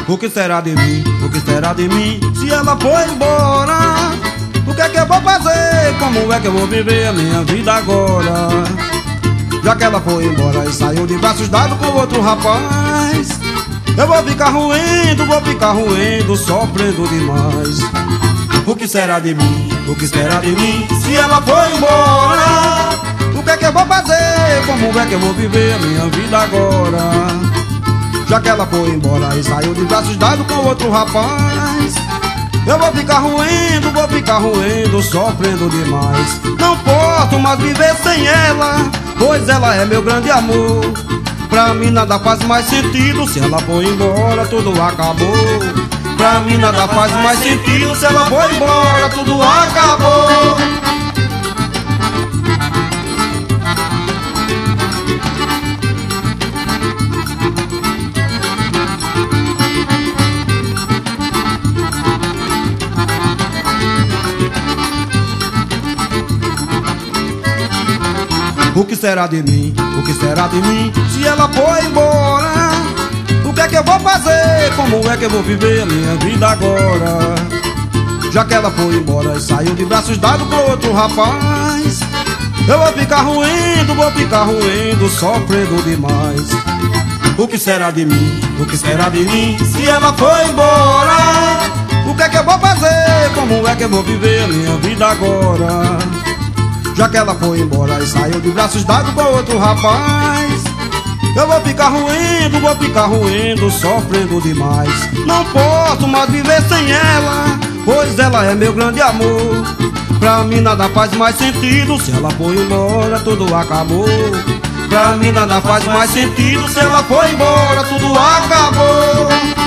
O que será de mim? O que será de mim se ela for embora? O que é que eu vou fazer? Como é que eu vou viver a minha vida agora? Já que ela foi embora e saiu de braços dados com outro rapaz, eu vou ficar roendo, sofrendo demais. O que será de mim? O que será de mim se ela for embora? O que é que eu vou fazer? Como é que eu vou viver a minha vida agora? Já que ela foi embora e saiu de braços dados com outro rapaz, eu vou ficar roendo, sofrendo demais. Não posso mais viver sem ela, pois ela é meu grande amor. Pra mim nada faz mais sentido, se ela for embora tudo acabou. Pra mim nada faz mais sentido, se ela for embora tudo acabou. O que será de mim? O que será de mim se ela for embora? O que é que eu vou fazer? Como é que eu vou viver a minha vida agora? Já que ela foi embora e saiu de braços dados com outro rapaz, eu vou ficar roendo, sofrendo demais. O que será de mim? O que será de mim se ela for embora? O que é que eu vou fazer? Como é que eu vou viver a minha vida agora? Já que ela foi embora e saiu de braços dados com outro rapaz, eu vou ficar roendo, sofrendo demais. Não posso mais viver sem ela, pois ela é meu grande amor. Pra mim nada faz mais sentido, se ela foi embora tudo acabou. Pra mim nada faz mais sentido, se ela foi embora tudo acabou.